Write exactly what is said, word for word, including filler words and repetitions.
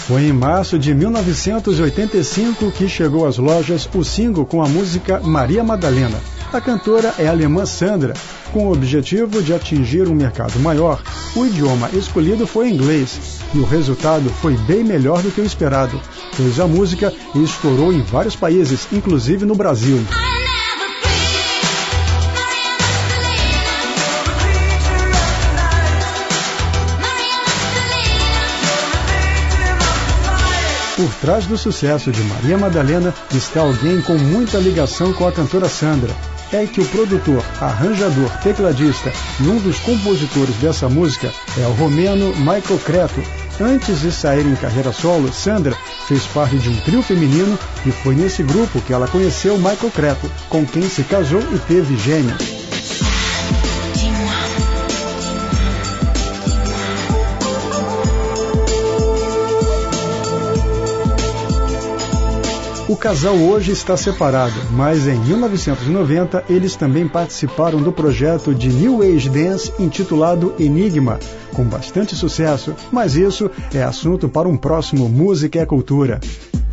Foi em março de mil novecentos e oitenta e cinco que chegou às lojas o single com a música Maria Madalena. A cantora é a alemã Sandra. Com o objetivo de atingir um mercado maior, o idioma escolhido foi inglês e o resultado foi bem melhor do que o esperado, pois a música estourou em vários países, inclusive no Brasil. Por trás do sucesso de Maria Madalena está alguém com muita ligação com a cantora Sandra. É que o produtor, arranjador, tecladista e um dos compositores dessa música é o romeno Michael Cretu. Antes de sair em carreira solo, Sandra fez parte de um trio feminino e foi nesse grupo que ela conheceu Michael Cretu, com quem se casou e teve gêmeos. O casal hoje está separado, mas em mil novecentos e noventa eles também participaram do projeto de New Age Dance intitulado Enigma, com bastante sucesso, mas isso é assunto para um próximo Música é Cultura.